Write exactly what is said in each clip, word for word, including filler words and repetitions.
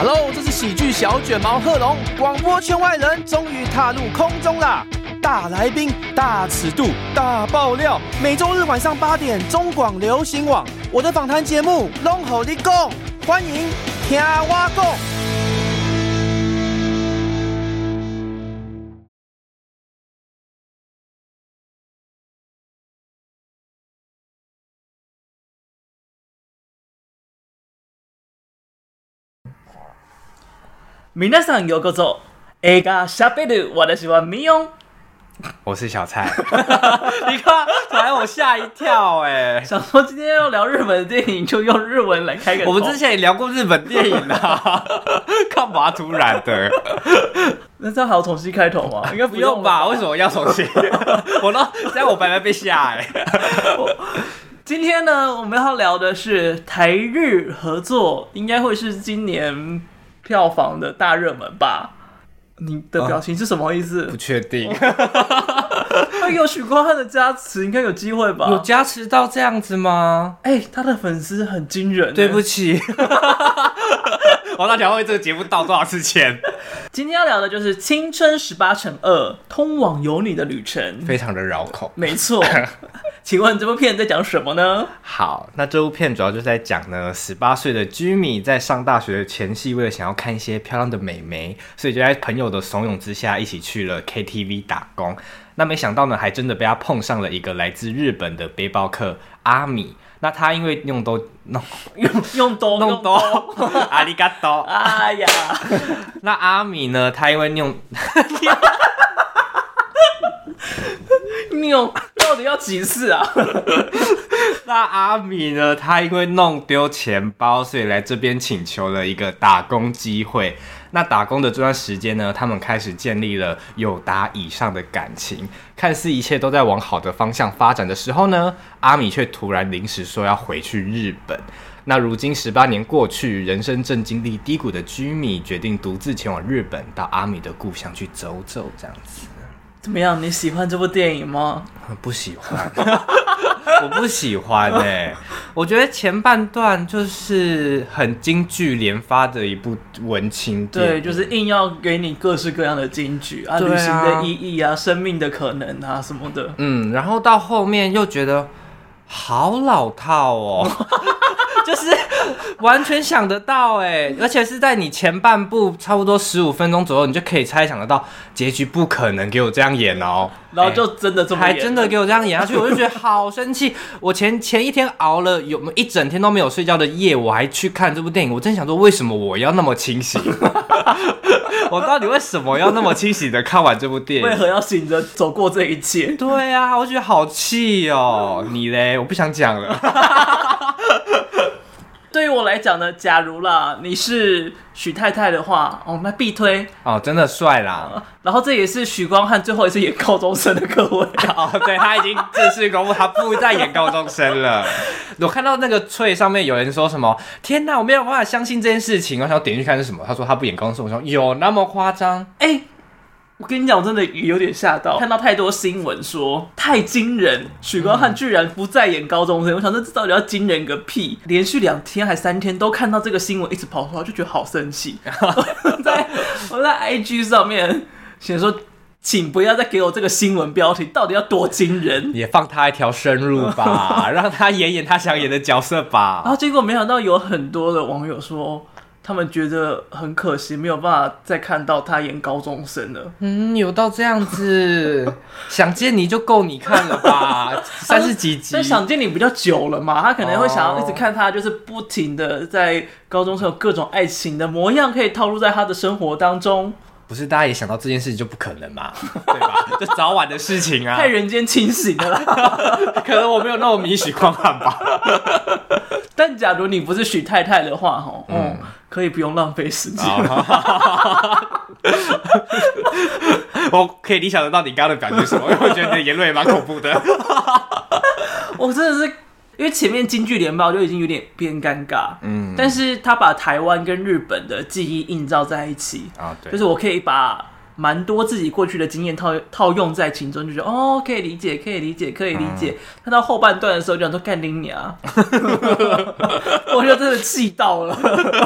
Hello， 这是喜剧小卷毛贺龙，广播圈外人终于踏入空中啦！大来宾、大尺度、大爆料，每周日晚上八点，中广流行网，我的访谈节目《拢予你讲》，欢迎听我讲。 皆さんようこそ。映画しゃべる私はミヨン。 我是小蔡。你看，把我吓一跳哎、欸！ 想说今天要聊日本的电影，就用日文来开个头。 我们之前也聊过日本电影啊，干嘛突然的？ 那这样还要重新开头吗？应该不用吧？为什么要重新？我都这样，我白白被吓哎、欸。 今天呢，我们要聊的是台日合作，应该会是今年票房的大热门吧？你的表情是什么意思？ 不确定。 会有许光汉的加持，应该有机会吧？ 有加持到这样子吗？ 哎、欸，他的粉丝很惊人、欸。 对不起，王大强为这个节目道多少次歉？ 今天要聊的就是《青春十八乘二：通往有你的旅程》， 非常的绕口。 没错。请问这部片在讲什么呢？ 好，那这部片主要就是在讲呢，十八岁的居米在上大学的前夕，为了想要看一些漂亮的美眉，所以就在朋友的怂恿之下，一起去了 K T V 打工。那没想到呢，还真的被他碰上了一个来自日本的背包客阿米。那他因为用都弄用用多弄多，阿里嘎多， 哎呀， 那阿米呢，他因为用。 你有到底要几次啊？ 那阿米呢？他因为弄丢钱包，所以来这边请求了一个打工机会。那打工的这段时间呢，他们开始建立了友达以上的感情，看似一切都在往好的方向发展的时候呢，阿米却突然临时说要回去日本。那如今十八年过去，人生正经历低谷的居米决定独自前往日本，到阿米的故乡去走走，这样子。 怎么样？你喜欢这部电影吗？ 不喜欢，我不喜欢哎、欸。我觉得前半段就是很金句连发的一部文青电影， 对，就是硬要给你各式各样的金句 啊, 啊，旅行的意义啊，生命的可能啊什么的。 嗯，然后到后面又觉得好老套哦。就是完全想得到哎，而且是在你前半部差不多十五分钟左右，你就可以猜想得到结局不可能给我这样演哦， 然后就真的这么演， 还真的给我这样演下去，我就觉得好生气。我前前一天熬了有一整天都没有睡觉的夜，我还去看这部电影，我真想说为什么我要那么清醒？我到底为什么要那么清醒的看完这部电影？ 为何要醒着走过这一切？ 对啊，我觉得好气哦。你嘞？我不想讲了。 对于我来讲呢，假如啦你是许太太的话，哦，那必推哦，真的帅啦、呃。 然后这也是许光汉最后一次演高中生的各位哦，对，他已经正式公布他不再演高中生了。我看到那个脆上面有人说什么，天哪，我没有办法相信这件事情。我想点进去看是什么，他说他不演高中生，我说有那么夸张？ 哎、欸。我跟你讲，我真的有点吓到，看到太多新闻说太惊人，许光汉居然不再演高中生。嗯、我想这到底要惊人个屁！连续两天还三天都看到这个新闻一直跑出来，就觉得好生气。在我在 I G 上面写说，请不要再给我这个新闻标题，到底要多惊人？ 也放他一条生路吧，让他演演他想演的角色吧。 然后结果没想到有很多的网友说，他们觉得很可惜，没有办法再看到他演高中生了。 嗯，有到这样子，想见你就够你看了吧？三十几集， 但想见你比较久了嘛，他可能会想要一直看他，就是不停的在高中生有各种爱情的模样，可以套入在他的生活当中。 不是大家也想到这件事情就不可能嘛，对吧？就早晚的事情啊， 太人间清醒了啦。 可能我没有那么迷许光汉吧。 但假如你不是许太太的话，嗯，嗯可以不用浪费时间。 我可以理想得到你刚刚的感觉是什么，因为我觉得你的言论也蛮恐怖的。 我真的是。因为前面京剧连爆就已经有点偏尴尬，嗯，但是他把台湾跟日本的记忆映照在一起啊，对，就是我可以把蛮多自己过去的经验套套用在其中，就觉得哦，可以理解，可以理解，可以理解。看、嗯、到后半段的时候，就想说干你娘，我就真的气到了。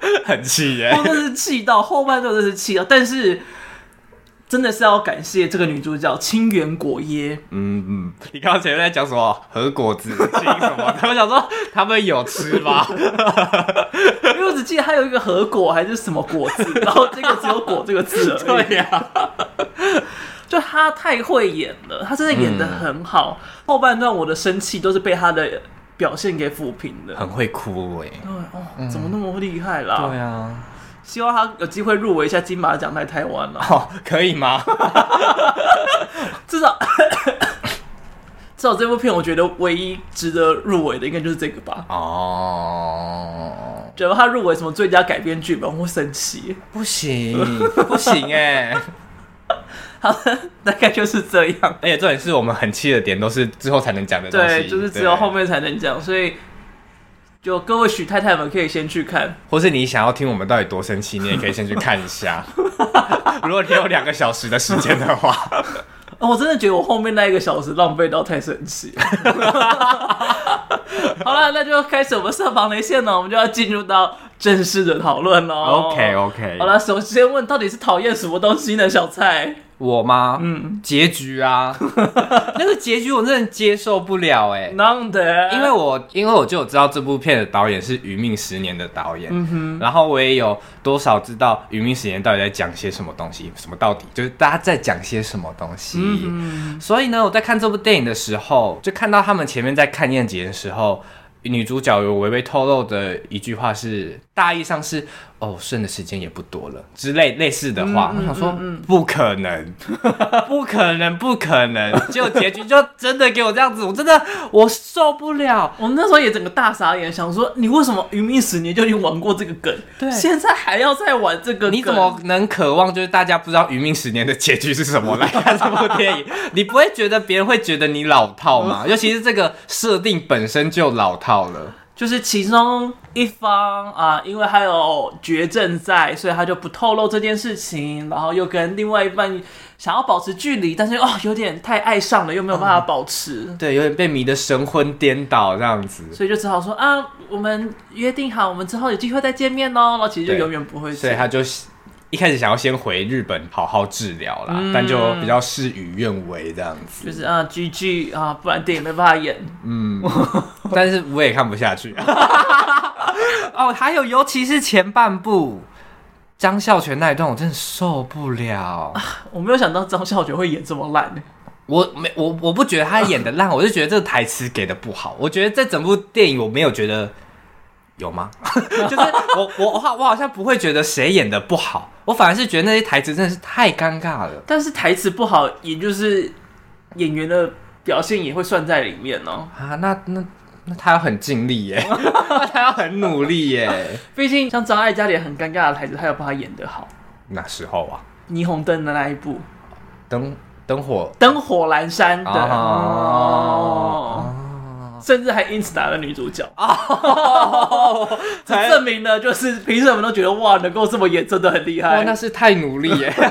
很气耶， 我真的是气到后半段，真的是气到，但是。真的是要感谢这个女主角清源果耶。 嗯嗯，你刚刚前面在讲什么和果子青什么？他们想说他们有吃吗？ 因为我只记得还有一个和果还是什么果子，然后这个只有果这个字而已。 对呀、啊， 就他太会演了，他真的演得很好。嗯、后半段我的生气都是被他的表现给抚平的， 很会哭哎、欸。 对哦、嗯，怎么那么厉害啦？ 对啊。 希望他有机会入围一下金马奖来台湾了。 哦，可以吗？ 至少至少这部片，我觉得唯一值得入围的应该就是这个吧。哦，假如他入围什么最佳改编剧本，我会生气。 不行，不行哎、欸。 好的，大概就是这样。 而且重点是我们很气的点都是之后才能讲的东西， 对，就是只有后面才能讲，所以。就各位许太太们可以先去看， 或是你想要听我们到底多生气，你也可以先去看一下。如果你有两个小时的时间的话， 我真的觉得我后面那一个小时浪费到太生气了。好了，那就开始我们上防雷线了，我们就要进入到正式的讨论了。 OK OK。 好了，首先问到底是讨厌什么东西呢？小蔡， 我吗？嗯，结局啊，那个结局我真的接受不了哎、欸。 难得， 因为我因为我就有知道这部片的导演是《余命十年》的导演，嗯哼，然后我也有多少知道《余命十年》到底在讲些什么东西，什么到底就是大家在讲些什么东西。嗯哼，所以呢，我在看这部电影的时候，就看到他们前面在看燕姐的时候。女主角有微微透露的一句话是，大意上是哦，剩的时间也不多了之类类似的话。嗯、我想说、嗯嗯，不可能，不可能，不可能！结果结局就真的给我这样子，我真的我受不了。 我们那时候也整个大傻眼，想说你为什么《余命十年》就已经玩过这个梗，对，现在还要再玩这个梗？ 你怎么能渴望就是大家不知道《余命十年》的结局是什么来看这部电影？你不会觉得别人会觉得你老套吗？尤其是这个设定本身就老套。了就是其中一方啊，因为还有绝症在，所以他就不透露这件事情，然后又跟另外一半想要保持距离，但是哦有点太爱上了，又没有办法保持， 嗯、对，有点被迷得神魂颠倒这样子， 所以就只好说啊，我们约定好，我们之后有机会再见面哦，然后其实就永远不会， 所以他就。一开始想要先回日本好好治疗啦、嗯，但就比较事与愿违这样子。 就是啊 ，G G 啊，不然电影没办法演。嗯， 但是我也看不下去。哦，还有尤其是前半部张孝全那一段，我真的受不了。 啊、我没有想到张孝全会演这么烂。 我没我我不觉得他演的烂，我就觉得这个台词给的不好。我觉得这整部电影我没有觉得。有吗？就是我我我好像不会觉得谁演的不好，我反而是觉得那些台词真的是太尴尬了。 但是台词不好，也就是演员的表现也会算在里面哦。 啊，那那那他要很尽力耶，他要很努力耶。 毕竟像张艾嘉也很尴尬的台词，他要把他演得好。 哪时候啊？ 霓虹灯的那一部， 灯灯火灯火阑珊的哦。哦甚至还因此拿了女主角哦，这证明了就是评审们都觉得哇，能够这么演真的很厉害。 哇，那是太努力耶！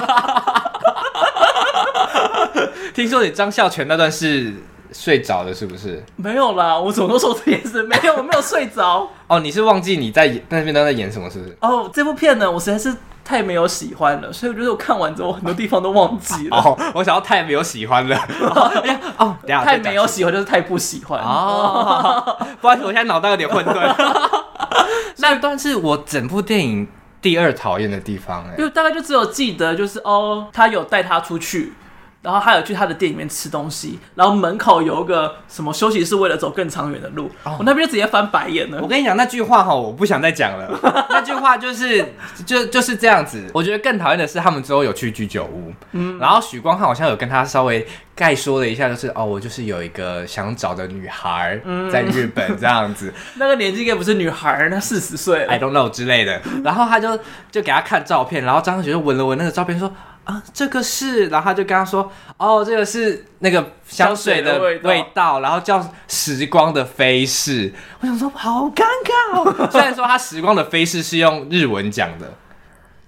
听说你张孝全那段是睡着了，是不是？ 没有啦，我怎么都说这件事，没有，我没有睡着。 哦，你是忘记你在那边都在演什么，是不是？ 哦，这部片呢，我实在是。太没有喜欢了，所以我觉得我看完之后很多地方都忘记了。 哦，我想要太没有喜欢了。 哦，太没有喜欢就是太不喜欢。 哦，不好意思，我现在脑袋有点混沌。那段是我整部电影第二讨厌的地方，哎， 就大概就只有记得就是哦，他有带他出去。然后还有去他的店里面吃东西，然后门口有一个什么休息室，为了走更长远的路，哦、我那边就直接翻白眼了。 我跟你讲那句话哈，我不想再讲了。那句话就是就就是这样子。我觉得更讨厌的是他们之后有去居酒屋，嗯，然后许光汉好像有跟他稍微概说了一下，就是哦，我就是有一个想找的女孩在日本这样子。 那个年纪应该不是女孩，那四十岁了 ，I don't know 之类的。然后他就就给他看照片，然后张孝全就闻了闻那个照片说。啊，这个是，然后他就跟他说，哦，这个是那个香水的味 道, 味道，然后叫时光的飞逝。我想说，好尴尬哦。虽然说他时光的飞逝是用日文讲的，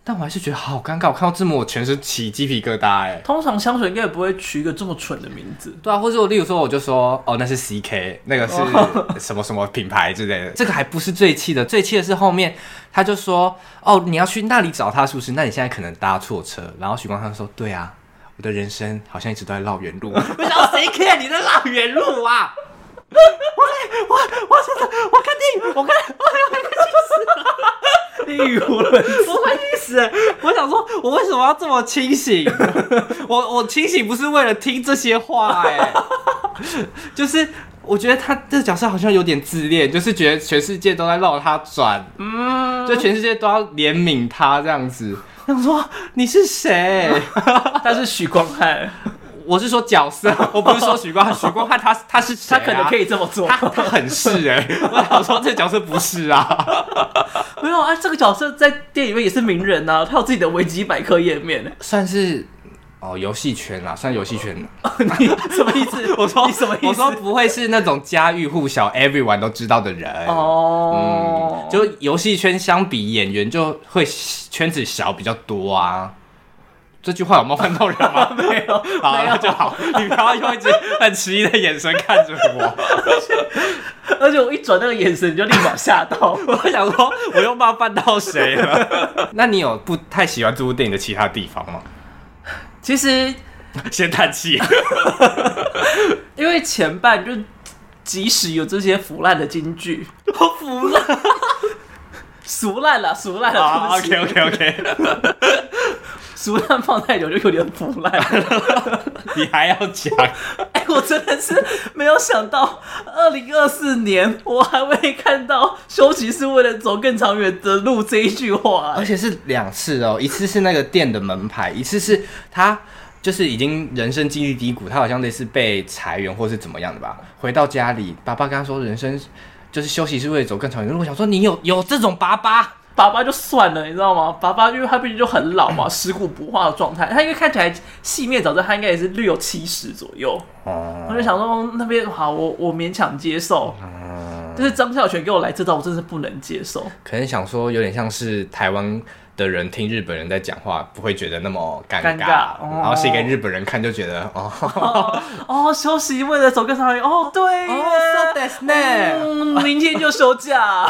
但我还是觉得好尴尬。我看到字幕，我全是起鸡皮疙瘩哎。 通常香水应该也不会取一个这么蠢的名字。 对啊，或者我例如说，我就说哦，那是 C K， 那个是什么什么品牌之类的。这个还不是最气的，最气的是后面他就说哦，你要去那里找他是不是？那你现在可能搭错车。然后许光汉说对啊，我的人生好像一直都在绕远路。我想谁 care 你在绕远路啊？我我我真的我看电影，我看我快气死了， 语无伦次， 我快气死了。我想说，我为什么要这么清醒？我我清醒不是为了听这些话哎、欸，就是我觉得他这个角色好像有点自恋，就是觉得全世界都在绕他转，嗯，就全世界都要怜悯他这样子。想说你是谁？ 他是许光汉。 我是说角色，我不是说许光汉。许光汉他他是谁、啊？ 他可能可以这么做， 他他很是哎、欸。我想说这个角色不是啊， 没有啊，这个角色在电影里面也是名人啊，他有自己的维基百科页面， 算是哦游戏圈啦，算游戏圈。 你什么意思？ 我说你什么意思？ 我说不会是那种家喻户晓 ，everyone 都知道的人哦。 嗯，就游戏圈相比演员就会圈子小比较多啊。这句话有冒犯到人吗？ 没有， 好， 没有那就好。你不要用一直很迟疑的眼神看着我， 而且我一转那个眼神，你就立马吓到。 我想说，我又冒犯到谁了？那你有不太喜欢这部电影的其他地方吗？ 其实， 先叹气， 因为前半就即使有这些腐烂的金句，腐烂，俗烂了，俗烂了。 啊 ，OK OK OK。 俗烂放太久就有点腐烂了， 你还要讲？ 哎、欸，我真的是没有想到，二零二四年我还会看到“休息是为了走更长远的路”这一句话、欸， 而且是两次哦，一次是那个店的门牌，一次是他就是已经人生经历低谷，他好像类似被裁员或是怎么样的吧，回到家里，爸爸跟他说人生就是休息是为了走更长远的路。我想说，你有有这种爸爸？ 爸爸就算了，你知道吗？爸爸因为他毕竟就很老嘛，尸骨不化的状态。他因为看起来戏面早知道他应该也是六七十左右。哦，我就想说那边好，我我勉强接受。嗯，但是张孝全给我来这招，我真的是不能接受。 可能想说有点像是台湾的人听日本人在讲话，不会觉得那么尴尬， 尴尬哦、 然后写给日本人看就觉得哦哦, 哦，休息为了走更长远。哦，对， 哦 ，so that's ne， 嗯，明天就休假。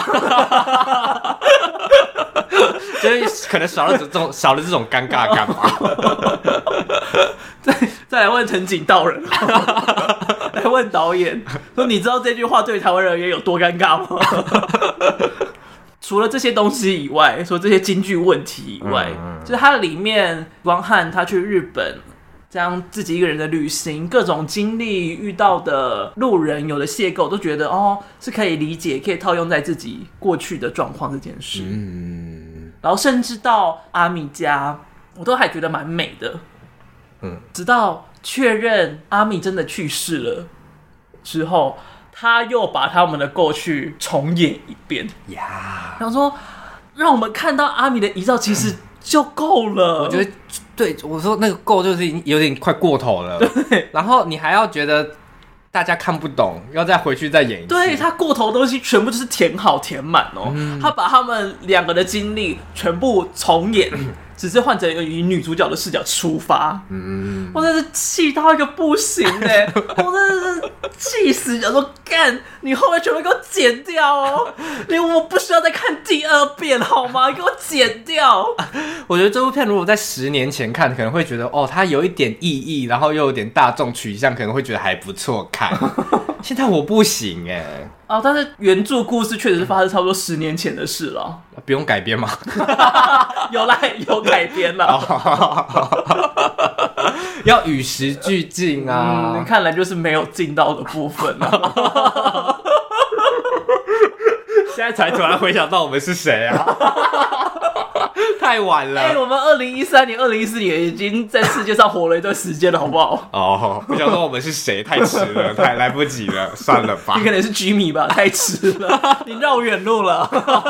就是可能少了这种少了这种尴尬感嘛。 再再来问藤井道人，来问导演说：“你知道这句话对台湾人而言有多尴尬吗？”除了这些东西以外，说这些金句问题以外，嗯、就是它里面光汉他去日本这样自己一个人的旅行，各种经历遇到的路人有的邂逅，都觉得哦是可以理解，可以套用在自己过去的状况这件事。嗯，然后甚至到阿米家，我都还觉得蛮美的。嗯，直到确认阿米真的去世了之后。他又把他们的过去重演一遍呀，然后说让我们看到阿米的遗照其实就够了。 我觉得对我说那个够就是已经有点快过头了。对，然后你还要觉得大家看不懂，要再回去再演一次。 对，他过头的东西全部就是填好填满哦、嗯，他把他们两个的经历全部重演。嗯，只是换成以女主角的视角出发，嗯，我真的是气到一个不行哎、欸！我真的是气死，想说干，你后面全部给我剪掉哦！你我不需要再看第二遍好吗？给我剪掉！ 我觉得这部片如果在十年前看，可能会觉得哦，它有一点意义，然后又有点大众取向，可能会觉得还不错看。现在我不行哎、欸。 哦，但是原著故事确实是发生差不多十年前的事了， 不用改编吗？ 有啦，有改编了， 要与时俱进啊！ 嗯，看来就是没有进到的部分了。 现在才突然回想到我们是谁啊？太晚了。 哎、欸，我们二零一三年、二零一四年已经在世界上活了一段时间了，好不好？ 哦，我想说我们是谁，太迟了，太来不及了，算了吧。 你可能是 Jimmy 吧，太迟了，你绕远路了，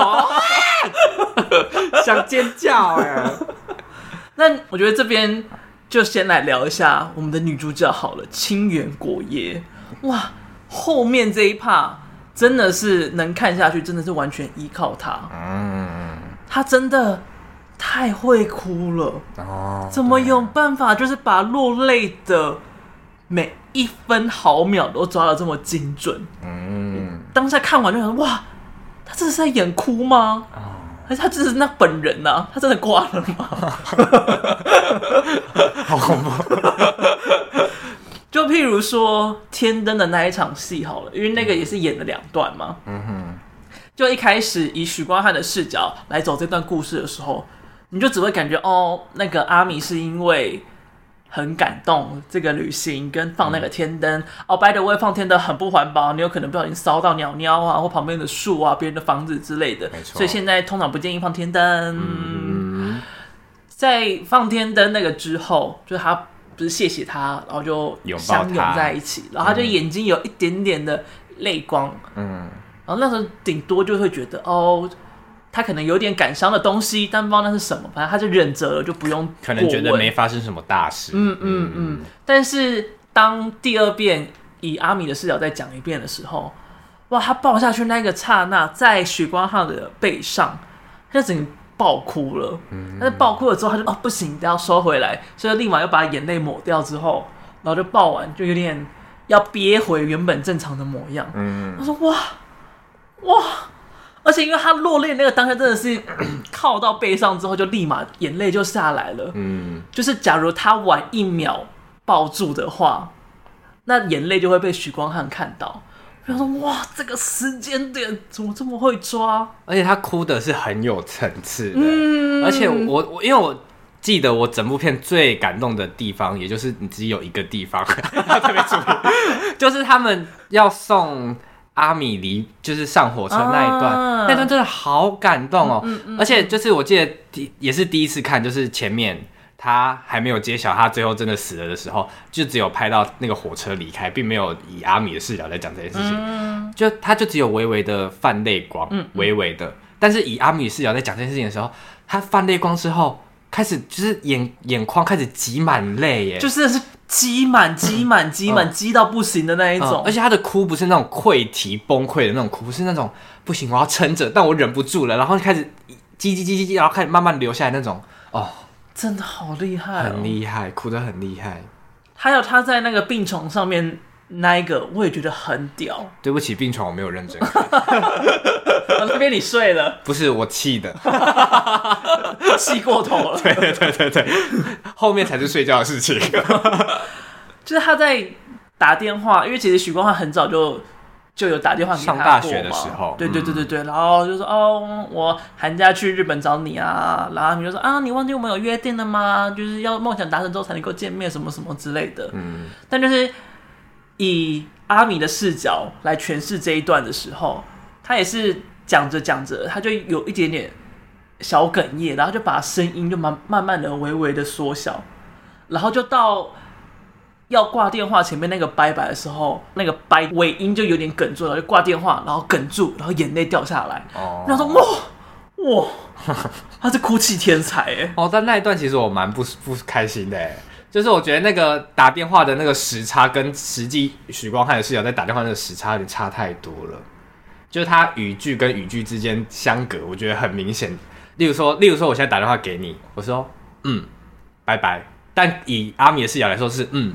想尖叫哎、欸。 那我觉得这边就先来聊一下我们的女主角好了，清原果耶。哇，后面这一 part 真的是能看下去，真的是完全依靠她。嗯，她真的。太太会哭了哦， 怎么有办法就是把落泪的每一分毫秒都抓得这么精准？嗯，当下看完就想哇，他这是在演哭吗？哦，还是他真的是那本人啊？他真的挂了吗？ 好恐怖！ 就譬如说天灯的那一场戏好了，因为那个也是演了两段嘛。嗯哼。就一开始以许光汉的视角来走这段故事的时候，你就只会感觉哦，那个阿米是因为很感动这个旅行跟放那个天灯、嗯、哦 by the way 放天灯很不环保，你有可能不小心烧到鸟鸟啊或旁边的树啊别人的房子之类的，所以现在通常不建议放天灯、嗯、在放天灯那个之后，就是他不是谢谢他然后就相拥在一起，然后他就眼睛有一点点的泪光，嗯，然后那时候顶多就会觉得哦，他可能有点感伤的东西，但不知道那是什么，反正他就忍着了，就不用过问， 可能觉得没发生什么大事。 嗯嗯嗯。但是当第二遍以阿米的视角再讲一遍的时候，哇，他抱下去那个刹那，在许光汉的背上，他就整个爆哭了。嗯。但是爆哭了之后，他就哦不行，都要收回来，所以立马又把眼泪抹掉之后，然后就爆完，就有点要憋回原本正常的模样。嗯。他说哇。哇！而且因为他落泪那个当下真的是靠到背上之后，就立马眼泪就下来了。嗯，就是假如他晚一秒抱住的话，那眼泪就会被许光汉看到。我想说，哇，这个时间点怎么这么会抓？ 而且他哭的是很有层次的，嗯、而且我我因为我记得我整部片最感动的地方，也就是你只有一个地方要特别注意，就是他们要送。阿米离就是上火车那一段，啊、那段真的好感动哦！嗯嗯嗯、而且就是我记得也是第一次看，就是前面他还没有揭晓他最后真的死了的时候，就只有拍到那个火车离开，并没有以阿米的视角在讲这件事情。嗯、就他就只有微微的泛泪光，嗯嗯、微微的。但是以阿米的视角在讲这件事情的时候，他泛泪光之后，开始就是眼眼眶开始挤满泪耶， 就是是。积满积满积满积到不行的那一种、嗯嗯、 而且他的哭不是那种溃堤崩溃的那种哭，是那种不行我要撑着但我忍不住了，然后开始叽叽叽叽叽，然后开始慢慢流下来那种，哦， 真的好厉害、哦、 很厉害，哭得很厉害。 还有他在那个病床上面那一个我也觉得很屌。 对不起，病床我没有认真看那边你睡了？ 不是，我气的气过头了。 对对对对对，后面才是睡觉的事情就是他在打电话，因为其实许光汉很早就就有打电话给他过嘛， 上大学的时候， 对对对对对，嗯、然后就说哦，我寒假去日本找你啊，然后他们就说啊，你忘记我们有约定了吗？就是要梦想达成之后才能够见面，什么什么之类的。嗯，但就是以阿米的视角来诠释这一段的时候，他也是讲着讲着，他就有一点点小哽咽，然后就把声音就慢慢慢的微微的缩小，然后就到要挂电话前面那个拜拜的时候，那个拜尾音就有点哽住了，就挂电话，然后哽住，然后眼泪掉下来。哦，然后说哇哇，他是哭泣天才哎。 哦，但那一段其实我蛮不不开心的哎。就是我觉得那个打电话的那个时差跟实际许光汉的视角在打电话那个时差有点差太多了，就是他语句跟语句之间相隔，我觉得很明显。例如说，例如说我现在打电话给你，我说嗯，拜拜，但以阿米的视角来说是嗯，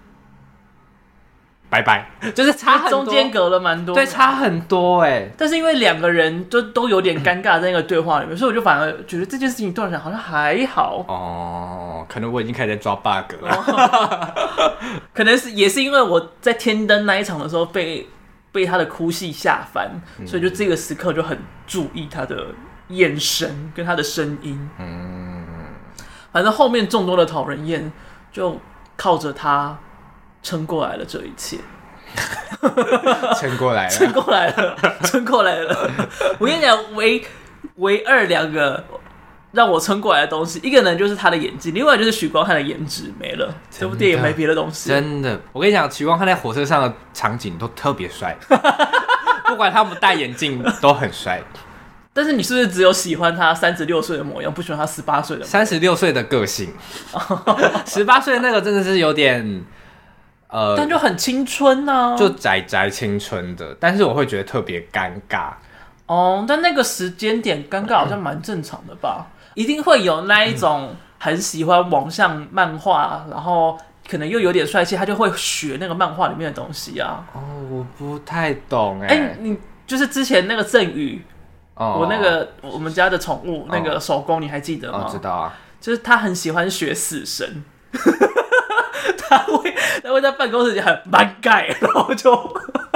拜拜，就是差很多， 中间隔了蛮多， 对，差很多哎、欸。 但是因为两个人都都有点尴尬在那个对话里面，所以我就反而觉得这件事情对我来讲好像还好。 哦，可能我已经开始在抓 bug 了，哦、 可能是也是因为我在天灯那一场的时候被被他的哭戏吓翻，嗯、所以就这个时刻就很注意他的眼神跟他的声音。嗯，反正后面众多的讨人厌就靠着他撑过来了这一切， 撑过来了， 撑过来了，撑过来了。我跟你讲，唯唯二两个让我撑过来的东西，一个呢就是他的演技，另外就是许光汉的颜值没了。这部电影没别的东西。 真的，我跟你讲，许光汉在火车上的场景都特别帅，不管他们戴眼镜都很帅。 但是你是不是只有喜欢他三十六岁的模样，不喜欢他十八岁的模样？ 三十六岁的个性，十八岁的那个真的是有点。 呃，但就很青春啊， 就宅宅青春的，但是我会觉得特别尴尬哦，但那个时间点尴尬好像蛮正常的吧？一定会有那一种很喜欢王相漫画，然后可能又有点帅气，他就会学那个漫画里面的东西啊。 哦，我不太懂哎、 哎、欸，你就是之前那个振宇， 哦， 我那个我们家的宠物、哦、那个手工，你还记得吗？ 哦，知道啊， 就是他很喜欢学死神。他会，他会在办公室里很蛮盖，然后就，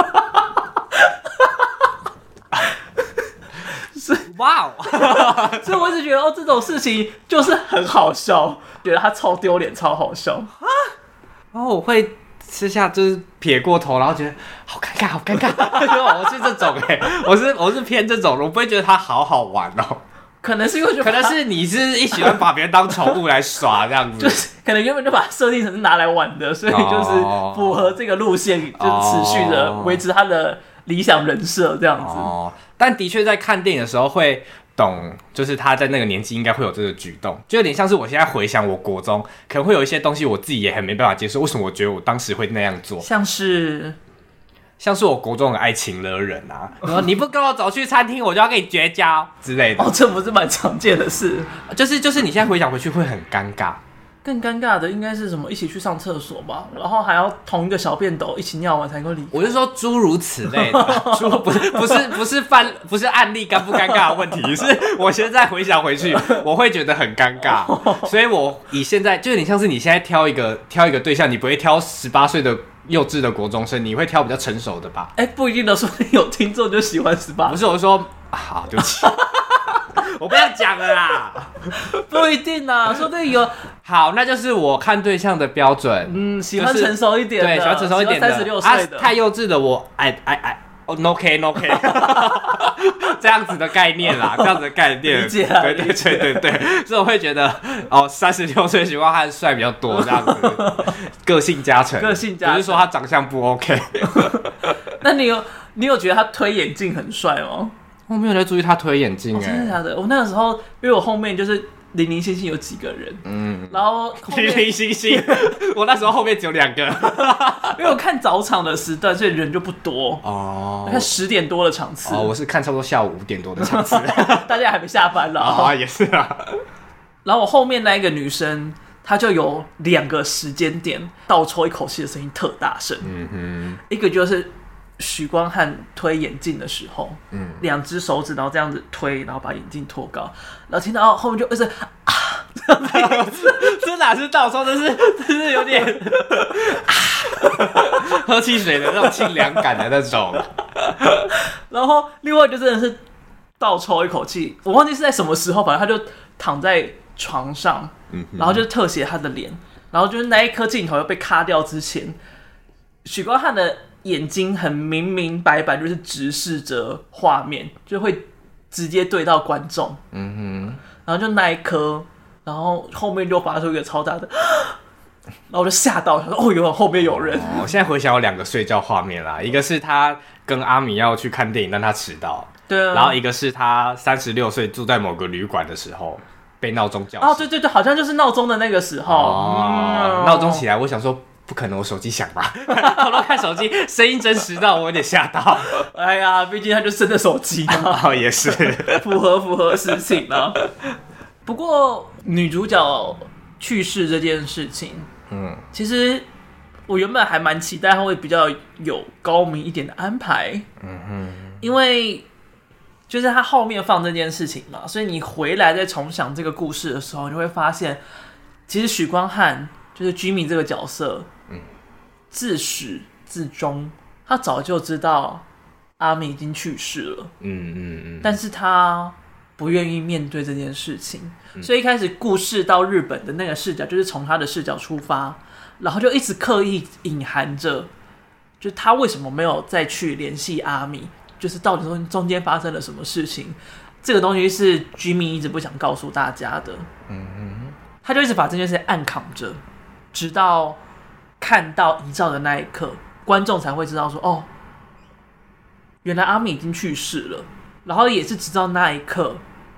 是哇哦，所以我一直觉得哦，这种事情就是很好笑，觉得他超丢脸，超好笑啊。 然后我会私下就是撇过头，然后觉得好尴尬，好尴尬。我是这种哎、欸，我是我是偏这种，我不会觉得他好好玩哦。 可能是因为可能是你是一喜欢把别人当宠物来耍这样子， 就是可能原本就把它设定成是拿来玩的，所以就是符合这个路线，就持续的维持他的理想人设这样子。 哦，但的确在看电影的时候会懂，就是他在那个年纪应该会有这个举动，就有点像是我现在回想我国中可能会有一些东西我自己也很没办法接受，为什么我觉得我当时会那样做， 像是。 像是我国中的爱情勒人啊，然后你不跟我走去餐厅，我就要跟你绝交之类的。 哦，这不是蛮常见的事， 就是就是你现在回想回去会很尴尬。 更尴尬的应该是什么？一起去上厕所吧，然后还要同一个小便斗一起尿完才能够离开。 我是说诸如此类的，诸不是不是不是犯不是案例尴不尴尬的问题，是我现在回想回去，我会觉得很尴尬，所以我以现在就有点像是你现在挑一个挑一个对象，你不会挑十八岁的。幼稚的国中生，你会挑比较成熟的吧？ 哎、欸，不一定的，说不定有听众就喜欢十八。 不是，我说，好，对不起，我不要讲了啦。 不一定啊，说不定有。 好，那就是我看对象的标准。 嗯，喜欢成熟一点的， 对，喜欢成熟一点的， 三十六岁的、 啊，太幼稚的我，哎哎哎。哦 ，no k no k， 这样子的概念啦，这样子的概念， 理解啊， 对对对对对，所以我会觉得哦，三十六岁许光汉帅比较多，这样子，个性加成， 个性加成， 不是说他长相不 OK。 那你有你有觉得他推眼镜很帅吗？ 我没有在注意他推眼镜、欸，哎、 哦，真的假的？我那个时候，因为我后面就是零零星星有几个人，嗯，然后零零星星，我那时候后面只有两个， 因为我看早场的时段，所以人就不多哦。我看十点多的场次， 哦，我是看差不多下午五点多的场次， 大家还没下班了啊、哦，也是啊。 然后我后面那一个女生，她就有两个时间点倒抽一口气的声音特大声，嗯哼，一个就是许光汉推眼镜的时候，嗯，两只手指然后这样子推，然后把眼镜托高，然后听到后面就一直啊， 这哪是倒抽，这是这是有点啊，喝汽水的那种清凉感的那种。 然后另外就真的是倒抽一口气，我忘记是在什么时候，反正他就躺在床上，嗯，然后就特写他的脸，然后就是那一颗镜头又被卡掉之前，许光汉的眼睛很明明白白，就是直视着画面，就会直接对到观众。嗯哼，然后就那一颗，然后后面就发出一个超大的，然后我就吓到，想说哦，有后面有人。 我、哦、现在回想有两个睡觉画面啦，一个是他跟阿米要去看电影，但他迟到。 对啊。 然后一个是他三十六岁住在某个旅馆的时候被闹钟叫醒。 哦，对对对，好像就是闹钟的那个时候。 哦，闹钟起来，我想说。不可能，我手机响吧？偷偷看手机，声音真实到我有点吓到。 哎呀，毕竟他就真的手机嘛。 哦，也是， 符合符合事情啊。不过女主角去世这件事情，嗯，其实我原本还蛮期待她会比较有高明一点的安排，嗯哼，因为就是她后面放这件事情嘛，所以你回来再重想这个故事的时候，你会发现，其实许光汉就是居民这个角色。自始至终，他早就知道阿米已经去世了，嗯嗯嗯，但是他不愿意面对这件事情，嗯、所以一开始故事到日本的那个视角，就是从他的视角出发，然后就一直刻意隐含着，就是他为什么没有再去联系阿米，就是到底中中间发生了什么事情，这个东西是居民一直不想告诉大家的，嗯嗯，他就一直把这件事暗扛着，直到。看到遗照的那一刻，观众才会知道说：“哦，原来阿米已经去世了。”然后也是直到那一刻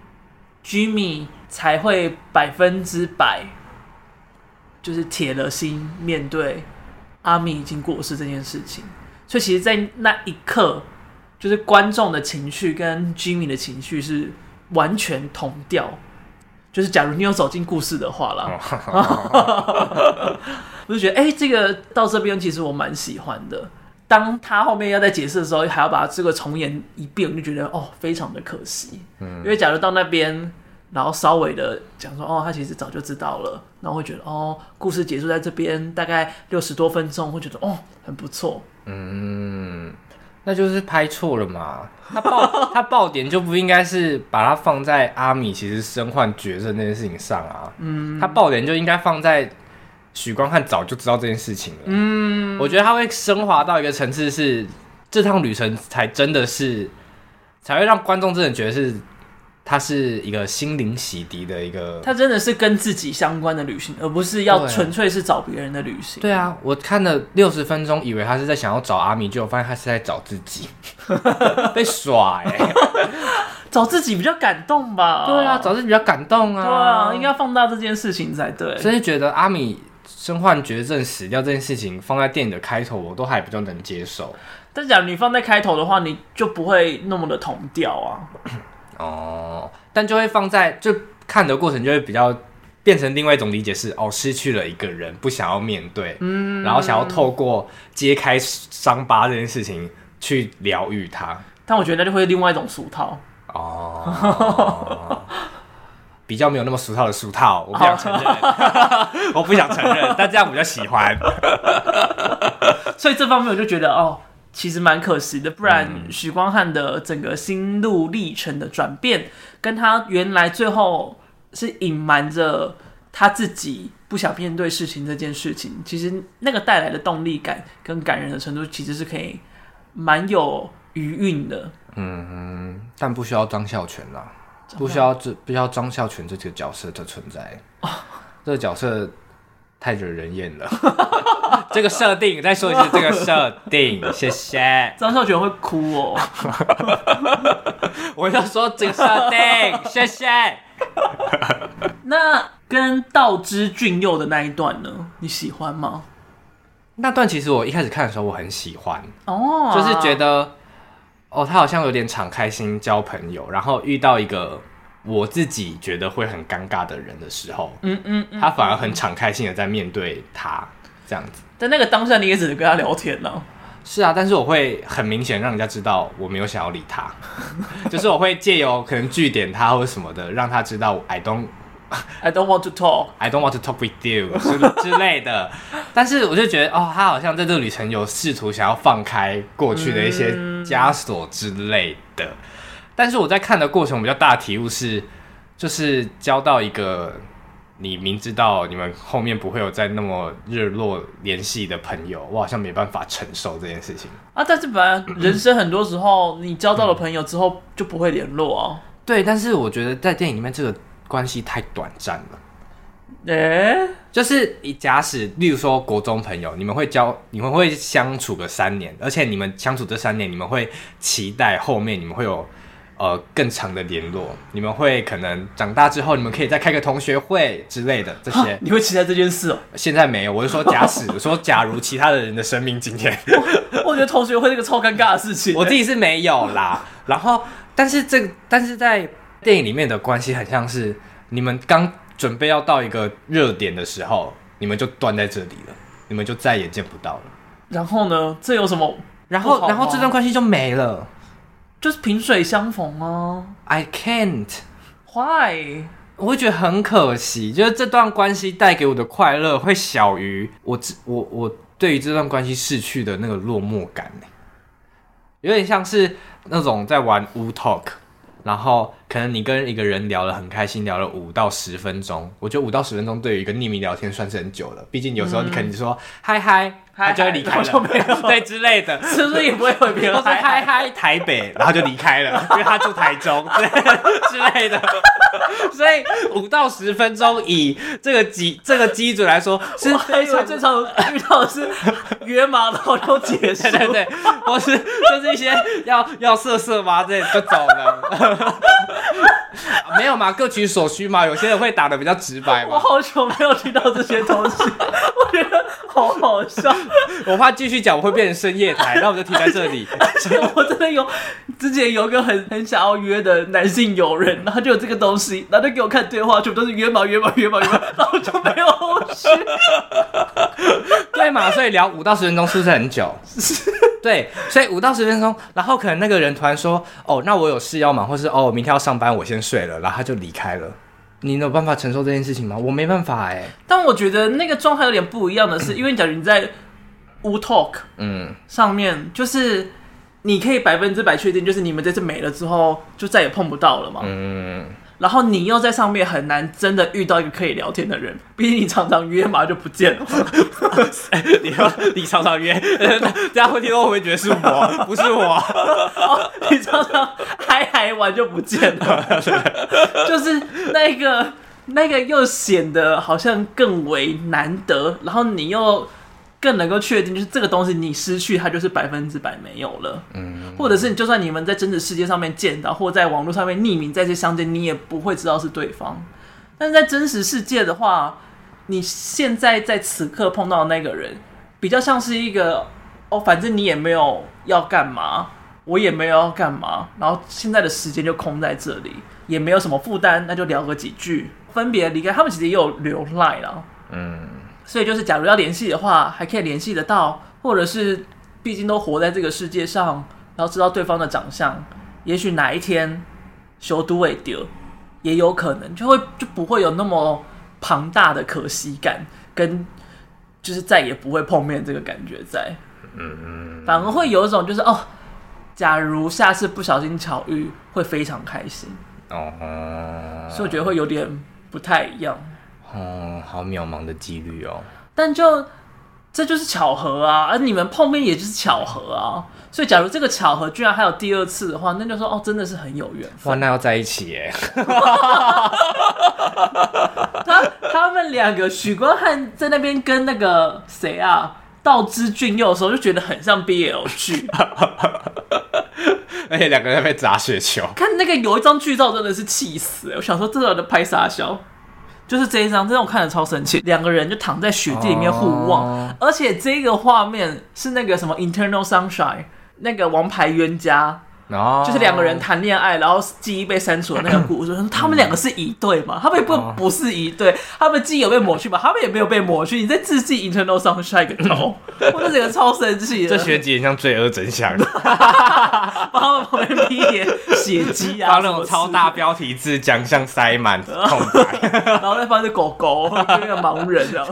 ，Jimmy 才会百分之百就是铁了心面对阿米已经过世这件事情。所以其实，在那一刻， 就是观众的情绪跟 Jimmy 的情绪是完全同调。就是假如你有走进故事的话啦，我就觉得哎、欸，这个到这边其实我蛮喜欢的。当他后面要在解释的时候，还要把这个重演一遍，我就觉得哦，非常的可惜。嗯，因为假如到那边，然后稍微的讲说哦，他其实早就知道了，然后会觉得哦，故事结束在这边，大概六十多分钟，会觉得哦，很不错。嗯。 那就是拍错了嘛，他爆他爆点就不应该是把它放在阿米其实身患绝症这件事情上啊，嗯，他爆点就应该放在许光汉早就知道这件事情了，嗯，我觉得他会升华到一个层次是，这趟旅程才真的是，才会让观众真的觉得是。它是一个心灵洗涤的一个， 它真的是跟自己相关的旅行，而不是要纯粹是找别人的旅行。 对啊，我看了六十分钟，以为他是在想要找阿米，结果发现他是在找自己，被耍哎、欸， 找自己比较感动吧？ 对啊，找自己比较感动啊。 对啊，应该放大这件事情才对。 所以觉得阿米身患绝症死掉这件事情放在电影的开头，我都还比较能接受。 但假如你放在开头的话，你就不会那么的同调啊。 哦，但就会放在就看的过程就会比较变成另外一种理解是哦，失去了一个人，不想要面对，嗯，然后想要透过揭开伤疤这件事情去疗愈它。 但我觉得那就会另外一种俗套哦，比较没有那么俗套的俗套，我不想承认，我不想承认，但这样我比较喜欢。 所以这方面我就觉得哦。其实蛮可惜的，不然许光汉的整个心路历程的转变，跟他原来最后是隐瞒着他自己不想面对事情这件事情，其实那个带来的动力感跟感人的程度，其实是可以蛮有余韵的。嗯， 但不需要张孝全啦，不需要不需要张孝全这个角色的存在，哦、这个角色太惹人厌了。这个设定，再说一次，这个设定，谢谢。 张孝全会哭哦。 我要说这个设定，谢谢。 那跟道之俊佑的那一段呢？你喜欢吗？ 那段其实我一开始看的时候我很喜欢，哦，就是觉得，哦，他好像有点敞开心交朋友，然后遇到一个我自己觉得会很尴尬的人的时候，嗯嗯嗯，他反而很敞开心的在面对他。这样子， 在那个当下你也只能跟他聊天呢、啊。 是啊，但是我会很明显让人家知道我没有想要理他，就是我会借由可能句点他或者什么的，让他知道 I don't I don't want to talk I don't want to talk with you 之, 之类的。但是我就觉得哦，他好像在这个旅程有试图想要放开过去的一些枷锁之类的。嗯、但是我在看的过程比较大的体悟是，就是交到一个。你明知道你们后面不会有再那么热络联系的朋友，我好像没办法承受这件事情啊。但是本来人生很多时候，你交到了朋友之后就不会联络啊。 对，但是我觉得在电影里面这个关系太短暂了。 诶、欸， 就是假使，例如说国中朋友，你们会交，你们会相处个三年，而且你们相处这三年，你们会期待后面你们会有。呃，更长的联络，你们会可能长大之后，你们可以再开个同学会之类的这些。 你会期待这件事哦？ 现在没有，我是说假使，我说假如其他的人的生命经验， 我觉得同学会是个超尴尬的事情。 我自己是没有啦，然后，但是这个，但是在电影里面的关系很像是你们刚准备要到一个热点的时候，你们就断在这里了，你们就再也见不到了。 然后呢？这有什么？ 然后，然后这段关系就没了。 就是萍水相逢啊 ！I can't. Why? 我会觉得很可惜，就是这段关系带给我的快乐会小于我我我对于这段关系逝去的那个落寞感，有点像是那种在玩 Wu Talk， 然后可能你跟一个人聊了很开心，聊了五到十分钟，我觉得五到十分钟对于一个匿名聊天算是很久了，毕竟有时候你可能说嗨嗨。他就会离开了， 就没有对之类的， 是不是也不会回别人或是嗨嗨台北，然后就离开了，因为他住台中之类的。所以五到十分钟以这个基这个基准来说，是非常最常遇到的是约嘛，然后就结束， 对对对，或是就是一些要要色色嘛，这就走了。 没有嘛，各取所需嘛。有些人会打的比较直白嘛。 我好久没有听到这些东西，我觉得好好笑。 我怕继续讲我会变成深夜台，那我就停在这里。 而且我真的有之前有一个很很想要约的男性友人，然后就有这个东西，然后就给我看对话，全部都是约嘛约嘛约嘛约嘛，然后就没有后续。 对嘛，所以聊五到十分钟是不是很久？对，所以五到十分钟，然后可能那个人突然说：“哦，那我有事要忙，或是哦，我明天要上班，我先睡了。”然后他就离开了。你有办法承受这件事情吗？我没办法哎、欸。 但我觉得那个状态有点不一样的是，因为假如你在U Talk 嗯上面，就是你可以百分之百确定，就是你们这次没了之后，就再也碰不到了嘛。嗯。然后你又在上面很难真的遇到一个可以聊天的人，毕竟你常常约嘛就不见了。 你你常常约，这样会听到会不会觉得是我？不是我、 哦，你常常嗨嗨完就不见了，就是那个那个又显得好像更为难得，然后你又更能够确定，就是这个东西你失去它就是百分之百没有了。嗯，或者是你就算你们在真实世界上面见到，或在网络上面匿名再次相见，你也不会知道是对方。但是在真实世界的话，你现在在此刻碰到的那个人，比较像是一个哦，反正你也没有要干嘛，我也没有要干嘛，然后现在的时间就空在这里，也没有什么负担，那就聊个几句，分别离开。他们其实也有留 line 啦，嗯。所以就是，假如要联系的话，还可以联系得到，或者是毕竟都活在这个世界上，然后知道对方的长相，也许哪一天修都会丢，也有可能就会就不会有那么庞大的可惜感，跟就是再也不会碰面这个感觉在，嗯，反而会有一种就是哦，假如下次不小心巧遇，会非常开心哦，所以我觉得会有点不太一样。 哦，好渺茫的几率哦！ 但就这就是巧合啊，而你们碰面也就是巧合啊。所以，假如这个巧合居然还有第二次的话，那就说哦，真的是很有缘分。 哇，那要在一起耶！ 他他们两个许光汉在那边跟那个谁啊道之俊佑的时候，就觉得很像 B L 剧。 而且两个人在被砸雪球， 看那个有一张剧照真的是气死！我想说，这人在拍啥小？就是这一张，这让我看得超生气。两个人就躺在雪地里面互望，哦、而且这个画面是那个什么《Eternal Sunshine》那个王牌冤家，哦、就是两个人谈恋爱，然后记忆被删除的那个故事。他们两个是一对嘛？他们不不是一对，他们记忆有被抹去嘛？他们也没有被抹去。你在自记《Eternal Sunshine》个头，我这整个超生气的。 这学姐很像罪恶真相， 帮他们旁边批点血迹啊， 放那种超大标题字，奖项塞满空白， 然后再放只狗狗跟那个盲人这样。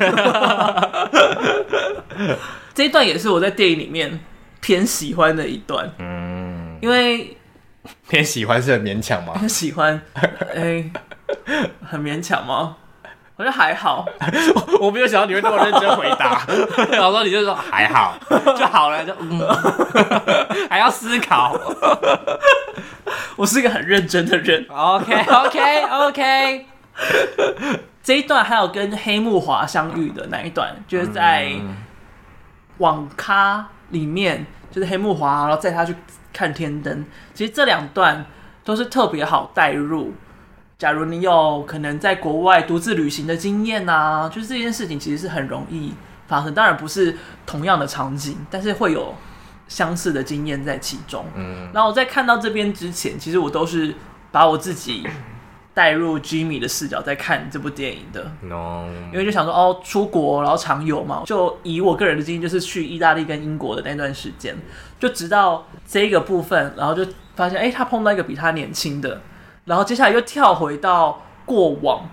这一段也是我在电影里面偏喜欢的一段，嗯，因为偏喜欢是很勉强吗？ 偏喜欢，哎、欸，很勉强吗？我觉得还好， 我没有想到你会那么认真回答，然后说你就说还好就好了，就嗯，还要思考。 我是一个很认真的人。 OK OK OK。 这一段还有跟黑木华相遇的那一段，就是在网咖里面，就是黑木华，然后载他去看天灯。其实这两段都是特别好带入。假如你有可能在国外独自旅行的经验啊，就是这件事情其实是很容易发生。当然不是同样的场景，但是会有相似的经验在其中。嗯，然后我在看到这边之前，其实我都是把我自己带入 Jimmy 的视角在看这部电影的。No. 因为就想说哦，出国然后常游嘛，就以我个人的经验，就是去意大利跟英国的那段时间，就直到这个部分，然后就发现哎，他碰到一个比他年轻的。然后接下来又跳回到过往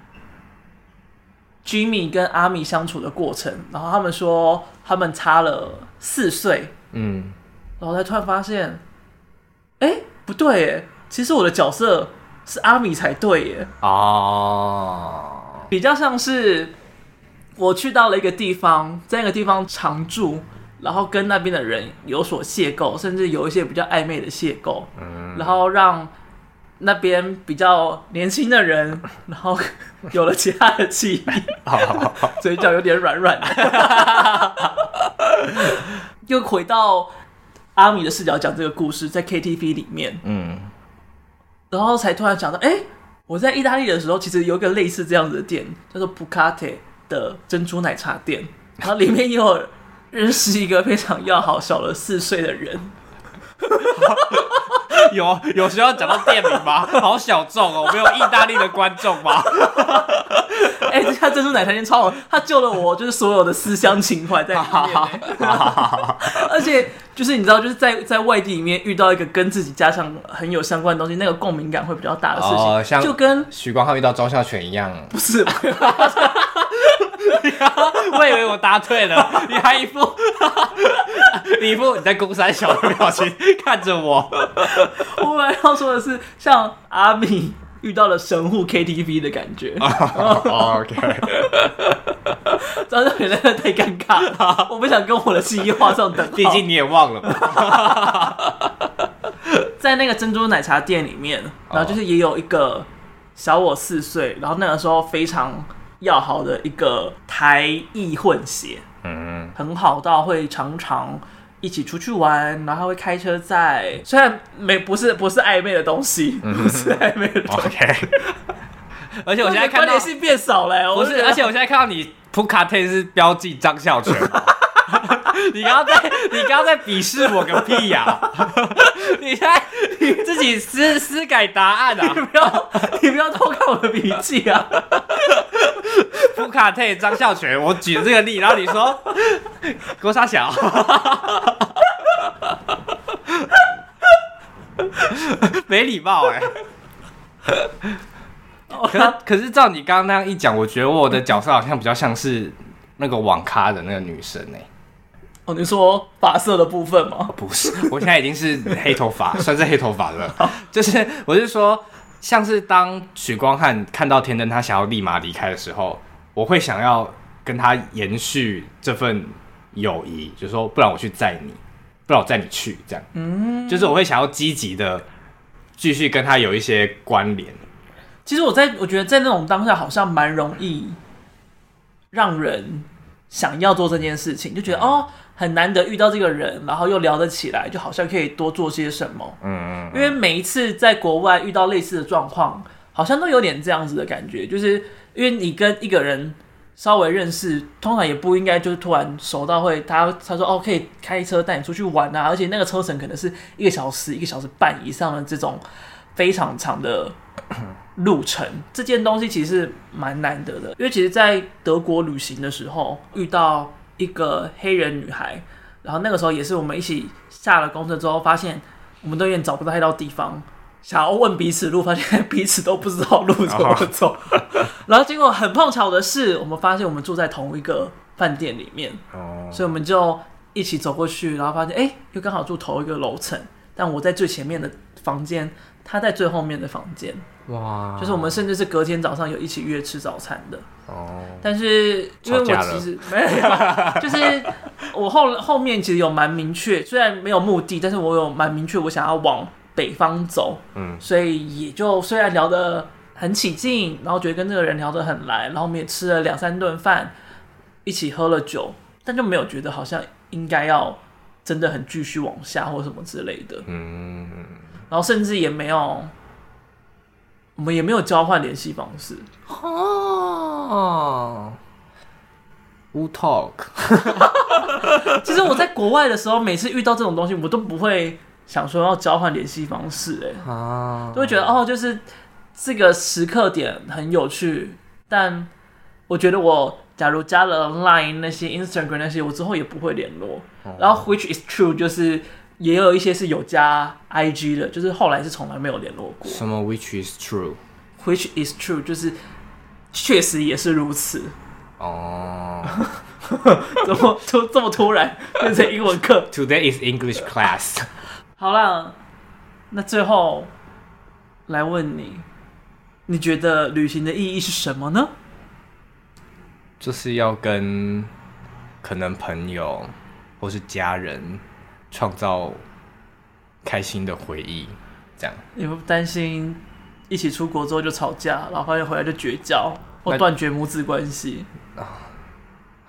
Jimmy 跟阿米相处的过程，然后他们说他们差了四岁，嗯，然后才突然发现，哎，不对耶，其实我的角色是阿米才对耶，哦，比较像是我去到了一个地方，在那个地方常住，然后跟那边的人有所邂逅，甚至有一些比较暧昧的邂逅，嗯，然后让那边比较年轻的人，然后有了其他的记忆，嘴角有点软软的，又回到阿米的视角讲这个故事，在 K T V 里面，嗯，然然后才突然想到，哎、欸，我在意大利的时候，其实有一个类似这样子的店，叫做 Pucate 的珍珠奶茶店，然后里面也有认识一个非常要好、小了四岁的人。 有有需要讲到店名吗？好小众哦，我们有意大利的观众吗？ 哎、欸，这家珍珠奶茶店超好，他救了我，就是所有的思乡情怀在里面、欸。而且就是你知道，就是在在外地里面遇到一个跟自己家乡很有相关的东西，那个共鸣感会比较大的事情，哦、像就跟许光汉遇到庄孝全一样。 不是， 我以为我答对了，你还一副你一副你在公山小的表情看着我。 我本来要说的是，像阿米遇到了神户 K T V 的感觉。 哦、OK， 张孝全真的太尴尬了，我不想跟我的记忆画上等号。 毕竟你也忘了嘛。 在那个珍珠奶茶店里面，然后就是也有一个小我四岁，然后那个时候非常要好的一个台艺混血，嗯，很好到会常常一起出去玩，然后他会开车载，虽然没不是不是暧昧的东西，嗯、不是暧昧的东西。 OK， 而且我现在看到关联性变少了、欸， 不是，而且我现在看到你Pucate是标记张孝全。你刚刚在，你刚刚在鄙视我个屁呀、啊！你现在你自己私私改答案啊！ 你不要，你不要偷看我的笔记啊 ！Pucate张孝全，我举这个例，然后你说给我傻小，没礼貌哎、欸。可可是照你刚刚那样一讲，我觉得我的角色好像比较像是那个网咖的那个女生哎、欸。 哦，你说发色的部分吗？ 不是，我现在已经是黑头发，算是黑头发了。就是我是说，像是当许光汉看到天灯，他想要立马离开的时候，我会想要跟他延续这份友谊，就是说，不然我去载你，不然我载你去，这样。嗯，就是我会想要积极的继续跟他有一些关联。 其实我在我觉得在那种当下，好像蛮容易让人想要做这件事情，就觉得、嗯、哦。很难得遇到这个人，然后又聊得起来，就好像可以多做些什么。嗯嗯嗯。因为每一次在国外遇到类似的状况，好像都有点这样子的感觉，就是因为你跟一个人稍微认识，通常也不应该就是突然熟到会他他说哦可以开车带你出去玩啊，而且那个车程可能是一个小时、一个小时半以上的这种非常长的路程，这件东西其实是蛮难得的。因为其实，在德国旅行的时候遇到一个黑人女孩，然后那个时候也是我们一起下了公车之后，发现我们都有点找不太到地方，想要问彼此路，发现彼此都不知道路怎么走。Oh. 然后结果很碰巧的是，我们发现我们住在同一个饭店里面， oh. 所以我们就一起走过去，然后发现哎，又刚好住同一个楼层，但我在最前面的房间，他在最后面的房间。哇！ Wow. 就是我们甚至是隔天早上有一起约吃早餐的。哦，但是因为我其实没有，就是我后后面其实有蛮明确，虽然没有目的，但是我有蛮明确我想要往北方走，嗯，所以也就虽然聊得很起劲，然后觉得跟这个人聊得很来，然后我们也吃了两三顿饭，一起喝了酒，但就没有觉得好像应该要真的很继续往下或什么之类的，嗯，然后甚至也没有。我们也没有交换联系方式哦 ，Woo Talk。 其实我在国外的时候，每次遇到这种东西，我都不会想说要交换联系方式、欸，哎、啊，都会觉得哦，就是这个时刻点很有趣。但我觉得我假如加了 Line 那些 Instagram 那些，我之后也不会联络。哦、然后 Which is true 就是。也有一些是有加 I G 的，就是后来是从来没有联络过。 什么 which is true？ Which is true 就是确实也是如此。哦，怎么突这么突然变成英文课 ？Today is English class。 好啦，那最后来问你，你觉得旅行的意义是什么呢？ 就是要跟可能朋友或是家人。创造开心的回忆，这样你会担心一起出国之后就吵架，然后发现回来就绝交或断绝母子关系？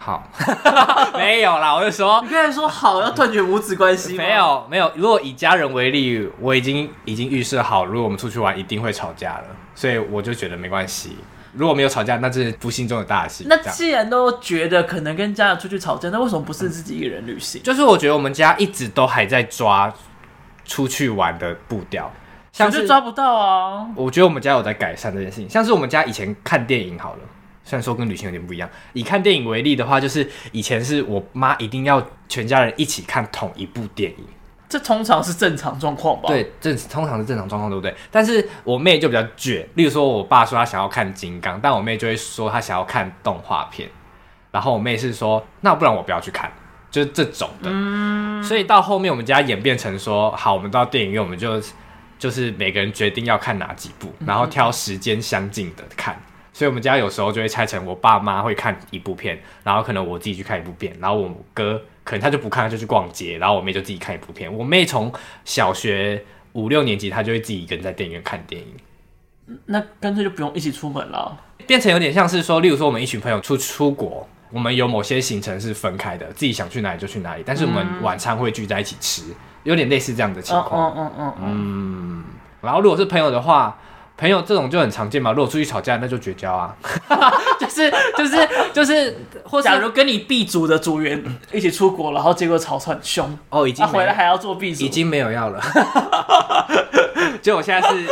好，没有啦，我就说你刚才说好要断绝母子关系吗？ 没有没有。如果以家人为例，我已经已经预设好，如果我们出去玩一定会吵架了，所以我就觉得没关系。如果没有吵架，那是不幸中的大幸。 那既然都觉得可能跟家人出去吵架，那为什么不是自己一个人旅行？ 就是我觉得我们家一直都还在抓出去玩的步调， 像是抓不到啊。 我觉得我们家有在改善这件事情，像是我们家以前看电影好了。虽然说跟旅行有点不一样，以看电影为例的话，就是以前是我妈一定要全家人一起看同一部电影， 这通常是正常状况吧？ 对，正通常是正常状况，对不对？但是我妹就比较倔，例如说我爸说他想要看金刚，但我妹就会说她想要看动画片，然后我妹是说那不然我不要去看，就是这种的。嗯，所以到后面我们家演变成说，好，我们到电影院我们就就是每个人决定要看哪几部，然后挑时间相近的看。所以我们家有时候就会拆成我爸妈会看一部片，然后可能我自己去看一部片，然后我哥可能他就不看，他就去逛街，然后我妹就自己看一部片。我妹从小学五六年级，她就会自己一个人在电影院看电影。 那干脆就不用一起出门了， 变成有点像是说，例如说我们一群朋友出出国，我们有某些行程是分开的，自己想去哪里就去哪里，但是我们晚餐会聚在一起吃，有点类似这样的情况。嗯嗯嗯嗯嗯。然后如果是朋友的话。朋友这种就很常见嘛，如果出去吵架，那就绝交啊，就是就是就是，或假如跟你 B 组的组员一起出国，然后结果吵很凶， 哦，已经、啊、 回来还要做 B 组， 已经没有要了，就我现在是，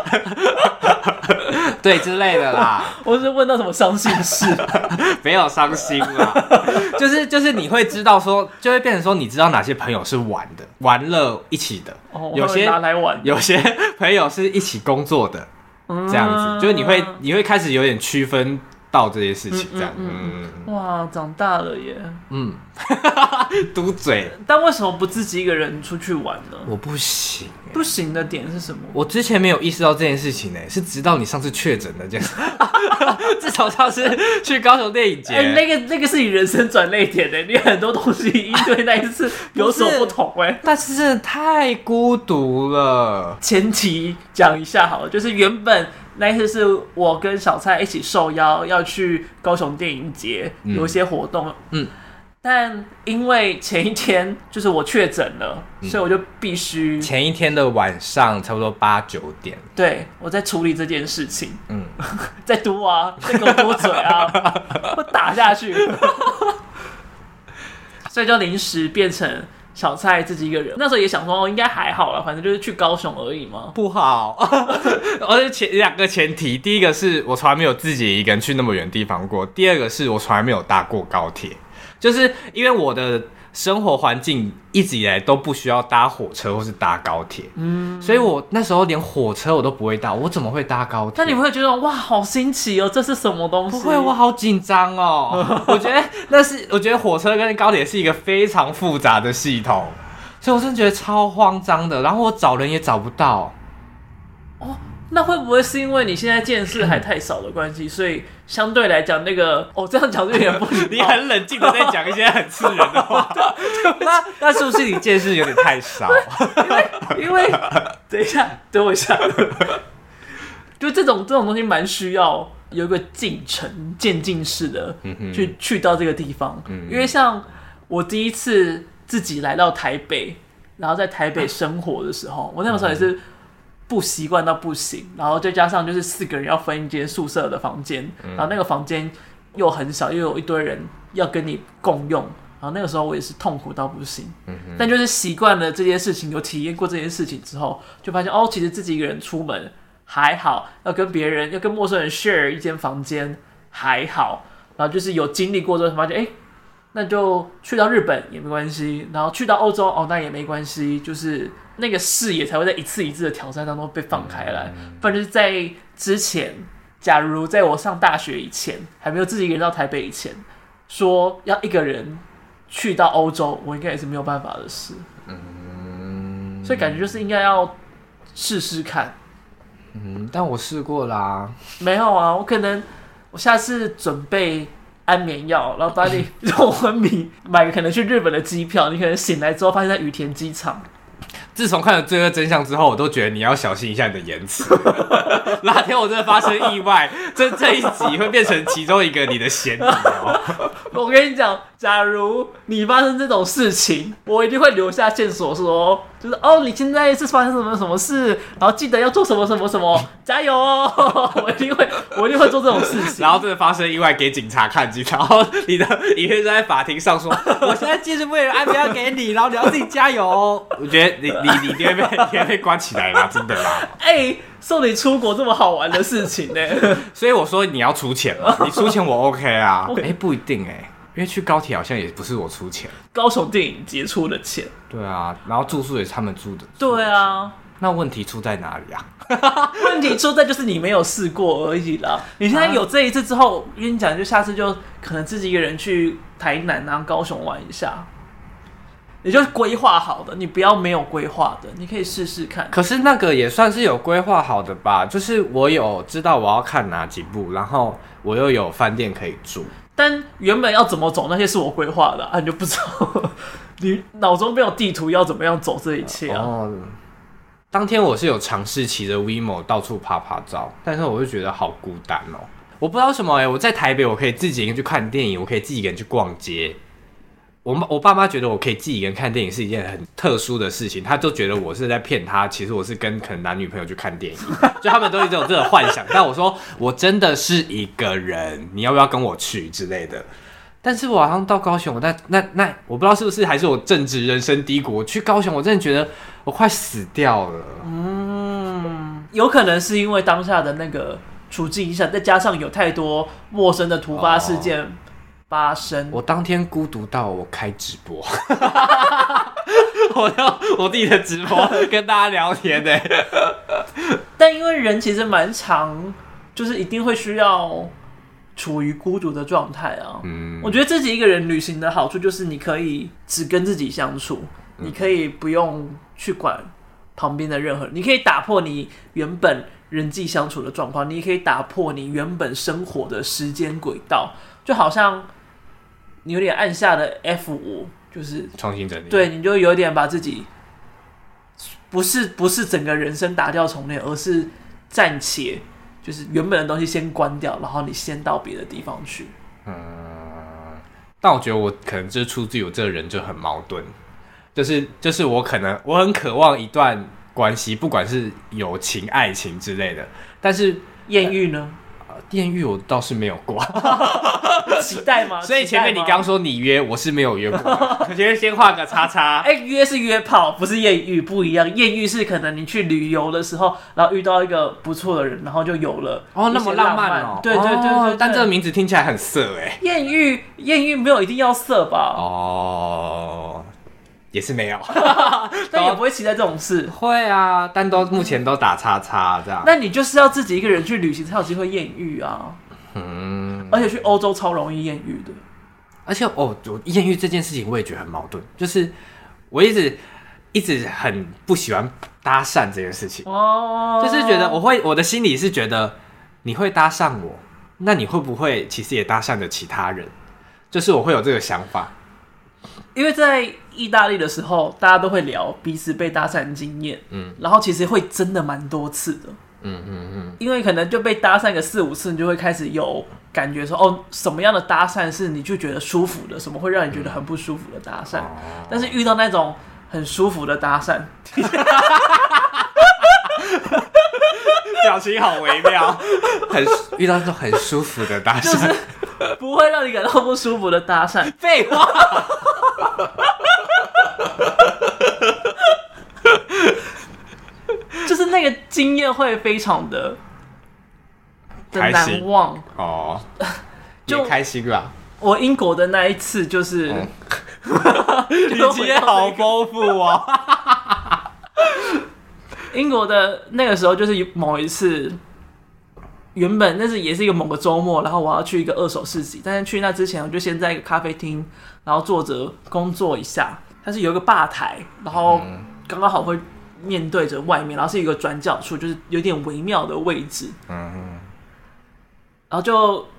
对之类的啦。 我是问到什么伤心事， 没有伤心啦，就是就是你会知道说，就会变成说，你知道哪些朋友是玩的，玩乐一起的， 哦、 有些拿来玩， 有些朋友是一起工作的。这样子，就是你会你会开始有点区分到这些事情，这样。嗯嗯嗯嗯、哇，长大了耶。 嗯，嘟嘴。 但为什么不自己一个人出去玩呢？ 我不行、欸， 不行的点是什么？ 我之前没有意识到这件事情呢、欸，是直到你上次确诊的这样。至少上次去高雄电影节， 欸、那个那个是你人生转捩点的、欸，你很多东西应对那一次有所不同哎、欸。 但是真的太孤独了。 前提讲一下好了，就是原本那一次是我跟小蔡一起受邀要去高雄电影节，嗯、有一些活动，嗯。但因为前一天就是我确诊了、嗯，所以我就必须前一天的晚上差不多八九点， 对我在处理这件事情，嗯，在嘟啊，在给我嘟嘴啊，我打下去，所以就临时变成小蔡自己一个人。那时候也想说，哦，应该还好啦，反正就是去高雄而已嘛。 不好，而且前两个前提，第一个是我从来没有自己一个人去那么远的地方过，第二个是我从来没有搭过高铁。就是因为我的生活环境一直以来都不需要搭火车或是搭高铁，嗯，所以我那时候连火车我都不会搭，我怎么会搭高铁？ 那你会觉得哇，好新奇哦，这是什么东西？ 不会，我好紧张哦。我觉得那是，我觉得火车跟高铁是一个非常复杂的系统，所以我真的觉得超慌张的。然后我找人也找不到。 哦，那会不会是因为你现在见识还太少的关系，所以相对来讲那个哦，这样讲就有点不礼貌。 你很冷静的在讲一些很刺人的话，那那是不是你见识有点太少？ 因为因为等一下，等我一下，就这种这种东西蛮需要有一个进程渐进式的去、嗯、去到这个地方、嗯，因为像我第一次自己来到台北，然后在台北生活的时候，我那个时候也是不习惯到不行，然后再加上就是四个人要分一间宿舍的房间、嗯，然后那个房间又很小，又有一堆人要跟你共用，然后那个时候我也是痛苦到不行。嗯、但就是习惯了这件事情，有体验过这件事情之后，就发现哦，其实自己一个人出门还好，要跟别人要跟陌生人 share 一间房间还好，然后就是有经历过之后，发现哎。那就去到日本也没关系，然后去到欧洲哦，那也没关系，就是那个视野才会在一次一次的挑战当中被放开来。不然就是在之前，假如在我上大学以前，还没有自己一个人到台北以前，说要一个人去到欧洲，我应该也是没有办法的事。嗯，所以感觉就是应该要试试看。 嗯，但我试过啦、啊。 没有啊，我可能我下次准备安眠药，然后把你弄昏迷，买个可能去日本的机票，你可能醒来之后发现在羽田机场。 自从看了《罪恶真相》之后，我都觉得你要小心一下你的言辞。哪天我真的发生意外，这这一集会变成其中一个你的嫌疑哦。 我跟你讲，假如你发生这种事情，我一定会留下线索说，就是哦，你现在是发生什么什么事，然后记得要做什么什么什么，加油哦！我一定会，我一定会做这种事情。 然后真的发生意外给警察看，然后你的影片就在法庭上说，我现在就是为了安排要给你，然后你要自己加油哦。我觉得你你你一定会被一定会被关起来啦，真的啦。 哎、欸，送你出国这么好玩的事情呢、欸， 所以我说你要出钱嘛，你出钱我 OK 啊。哎、欸，不一定哎、欸，因为去高铁好像也不是我出钱， 高雄电影节出的钱。 对啊，然后住宿也是他们住的。 对啊， 那问题出在哪里啊？ 问题出在就是你没有试过而已啦。你现在有这一次之后，我跟你讲，就下次就可能自己一个人去台南啊、高雄玩一下。也就是规划好的，你不要没有规划的，你可以试试看。 可是那个也算是有规划好的吧？就是我有知道我要看哪几部，然后我又有饭店可以住。 但原本要怎么走那些是我规划的啊，你就不知道，你脑中没有地图要怎么样走这一切啊。 哦，当天我是有尝试骑着 Wemo 到处拍拍照，但是我就觉得好孤单哦。我不知道为什么哎、欸，我在台北我可以自己一个人去看电影，我可以自己一个人去逛街。我我爸妈觉得我可以自己一个人看电影是一件很特殊的事情，他就觉得我是在骗他，其实我是跟可能男女朋友去看电影，就他们都一直有这种幻想。但我说我真的是一个人，你要不要跟我去之类的？但是我好像到高雄，那那那我不知道是不是还是我正值人生低谷，我去高雄我真的觉得我快死掉了。 嗯，有可能是因为当下的那个处境影响，再加上有太多陌生的突发事件。哦发生， 我当天孤独到我开直播，我要我自己的直播跟大家聊天呢。 但因为人其实蛮常，就是一定会需要处于孤独的状态啊。嗯，我觉得自己一个人旅行的好处就是你可以只跟自己相处，嗯、你可以不用去管旁边的任何人，你可以打破你原本人际相处的状况，你可以打破你原本生活的时间轨道，就好像。你有点按下的 F 五， 就是重新整理。 对，你就有点把自己不是不是整个人生打掉重练，而是暂且就是原本的东西先关掉，然后你先到别的地方去。 嗯，但我觉得我可能就是出自于我这个人就很矛盾，就是就是我可能我很渴望一段关系，不管是友情、爱情之类的，但是艳遇呢？ 艳遇我倒是没有过， 期待吗？ 所以前面你刚说你约，我是没有约过，我觉得先画个叉叉。 哎、欸，约是约炮，不是艳遇，不一样。艳遇是可能你去旅游的时候，然后遇到一个不错的人，然后就有了哦，那么浪漫哦。 对对对 对, 對， 但这个名字听起来很色哎。 艳遇，艳遇没有一定要色吧？ 哦。也是没有， 但也不会期待这种事。 会啊，但都目前都打叉叉这样。 那你就是要自己一个人去旅行才有机会艳遇啊。嗯，而且去欧洲超容易艳遇的。 而且哦，艳遇这件事情我也觉得很矛盾，就是我一直一直很不喜欢搭讪这件事情。哦，就是觉得我会我的心里是觉得你会搭讪我，那你会不会其实也搭讪了其他人？就是我会有这个想法。 因为在意大利的时候，大家都会聊彼此被搭讪经验，嗯，然后其实会真的蛮多次的，嗯嗯嗯，因为可能就被搭讪个四五次，你就会开始有感觉说，哦，什么样的搭讪是你就觉得舒服的，什么会让你觉得很不舒服的搭讪，嗯、但是遇到那种很舒服的搭讪， 表情好微妙，很遇到那种很舒服的搭讪。 就是不会让你感到不舒服的搭讪， 废话。 就是那个经验会非常的的难忘哦，就也开心啦。 我英国的那一次就是，嗯、 你今天好丰富哦。 英国的那个时候就是某一次。原本那是也是一个某个周末，然后我要去一个二手市集，但是去那之前我就先在一个咖啡厅，然后坐着工作一下。它是有一个吧台，然后刚刚好会面对着外面，然后是一个转角处，就是有点微妙的位置。嗯，然后就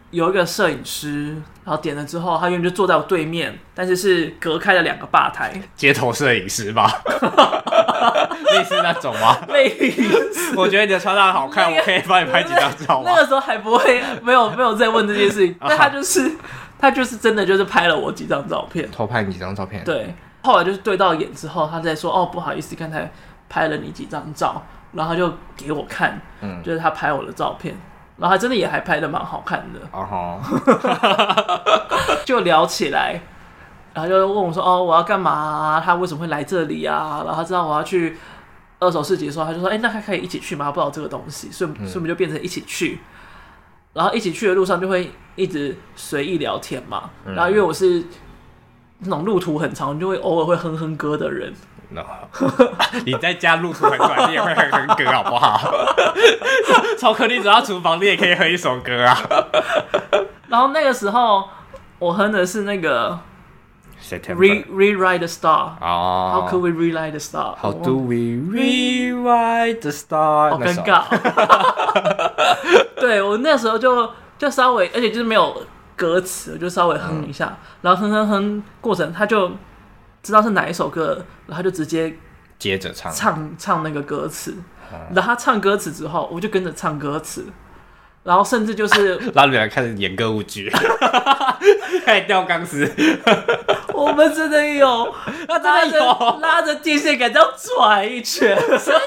有一个摄影师，然后点了之后，他原本就坐在我对面，但是是隔开了两个吧台， 街头摄影师吧，类似那种吗？ 类似。 我觉得你的穿搭好看，我可以帮你拍几张照吗？ 那个时候还不会，没有没有在问这件事情，但他就是他就是真的就是拍了我几张照片， 偷拍你几张照片？ 对。后来就是对到眼之后，他再说哦不好意思，刚才拍了你几张照，然后他就给我看，嗯，就是他拍我的照片。然后他真的也还拍的蛮好看的，哦、uh， 就聊起来，然后就问我说：“哦，我要干嘛、啊？他为什么会来这里啊？”然后他知道我要去二手市集的时候，他就说：“哎、欸，那他可以一起去吗？”他不知道这个东西，所以所以我们就变成一起去。然后一起去的路上就会一直随意聊天嘛。嗯、然后因为我是那种路途很长，就会偶尔会哼哼歌的人。 No. 你在家路途很短，你也会哼哼歌，好不好？巧克力走到厨房，你也可以哼一首歌啊。 然后那个时候，我哼的是那个 Re Rewrite the Star。哦 ，How could we rewrite the star? How do we rewrite the star? 好尴尬、哦。对我那时候就就稍微，而且就是没有歌词，我就稍微哼一下，嗯、然后哼哼哼过程，他就知道是哪一首歌，然后他就直接接着唱唱唱那个歌词，嗯、然后他唱歌词之后，我就跟着唱歌词，然后甚至就是， 然后你们开始演歌舞剧，开始吊钢丝， 我们真的有，他真的有拉着电线杆这样转一圈，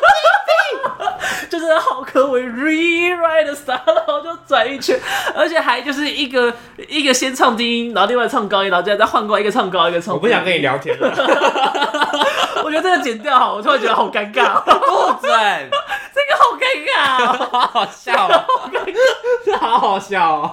就是好可为 rewrite the star， 然后就转一圈，而且还就是一个一个先唱低音，然后另外唱高音，然后再再换过来一个唱高一个唱低音。 我不想跟你聊天了， 我觉得这个剪掉好，我突然觉得好尴尬， 不准， 这个好尴尬、哦， 好好笑、哦， 好尴尬， 好好笑哦。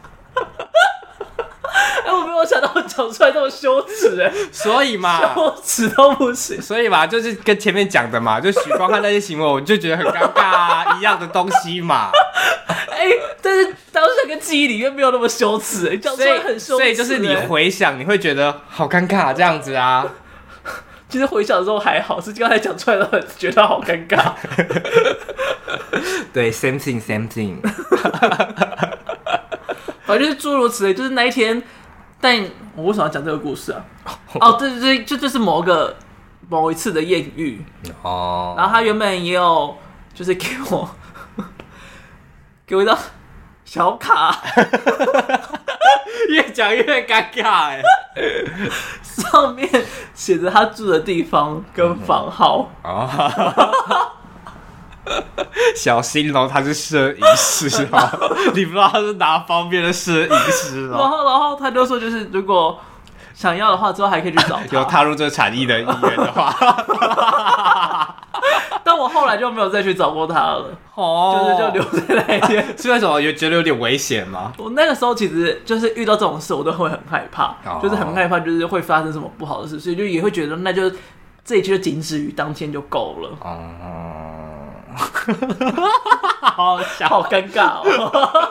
哎、欸，我没有想到我讲出来这么羞耻哎， 所以嘛， 羞耻都不行。 所以嘛，就是跟前面讲的嘛，就许光汉那些行为，我就觉得很尴尬啊，一样的东西嘛。 哎、欸，但是当时跟记忆里面没有那么羞耻哎，讲出来很羞耻。 所以就是你回想，你会觉得好尴尬这样子啊。 其实回想的时候还好，是刚才讲出来的觉得好尴尬。 对 ，same thing same thing。 反正就是诸如此类，就是那一天，但我为什么要讲这个故事啊？哦，对对对，这就是某个某一次的艳遇哦。然后他原本也有就是给我给我一张小卡， 越讲越尴尬哎。 上面写着他住的地方跟房号哦。 小心哦，他是摄影师哦，你不知道他是哪方面的摄影师哦。 然后，然后他就说，就是如果想要的话，之后还可以去找他。 有踏入这个产业的意愿的话， 但我后来就没有再去找过他了。哦，就是就留在那一天。 是为什么？觉得有点危险吗？ 我那个时候其实就是遇到这种事，我都会很害怕，哦、就是很害怕，就是会发生什么不好的事，所以就也会觉得那就这一切就仅止于当天就够了。哦。好笑，好尴尬哦！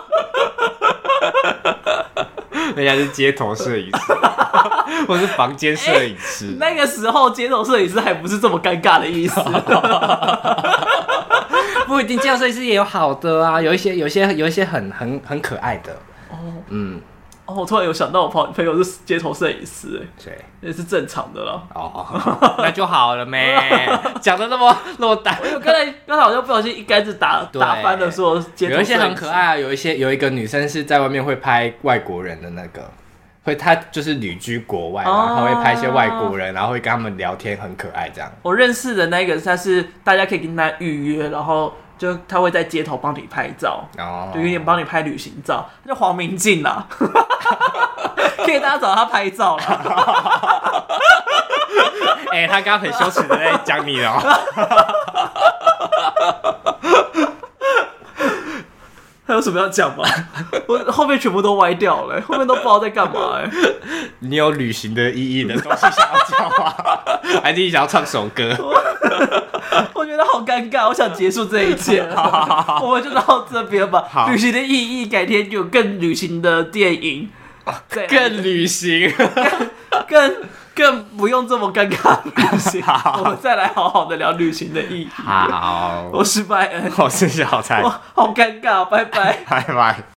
人家是街头摄影师，或是房间摄影师、欸。 那个时候街头摄影师还不是这么尴尬的意思， 不一定。街头摄影师也有好的啊，有一些、有一些、有一些很、很、很可爱的。哦，嗯。 哦，我突然有想到，我朋友是街头摄影师，哎， 对， 也是正常的了。 哦，那就好了咩，讲的那么那么淡。 我刚才刚才好像不小心一竿子打打翻了，说街头摄影师。 有一些很可爱啊，有一些有一个女生是在外面会拍外国人的那个，会她就是旅居国外，然后她会拍一些外国人，然后会跟他们聊天，很可爱这样。 我认识的那个，他是大家可以跟他预约，然后。就他会在街头帮你拍照，哦，就有点帮你拍旅行照，他叫黄明进啦，可以大家找他拍照啦。 哎、欸，他刚刚很羞耻的在讲你哦。 还有什么要讲吗？我后面全部都歪掉了，后面都不知道在干嘛哎。 你有旅行的意义的东西想要讲吗？还是你想要唱首歌？ 我觉得好尴尬，我想结束这一切。我们就到这边吧。旅行的意义，改天有更旅行的电影， 更旅行， 更更不用这么尴尬的旅行。我们再来好好的聊旅行的意义。 好， 我是拜恩， 我是小蔡， 好尴尬，拜拜， 拜拜。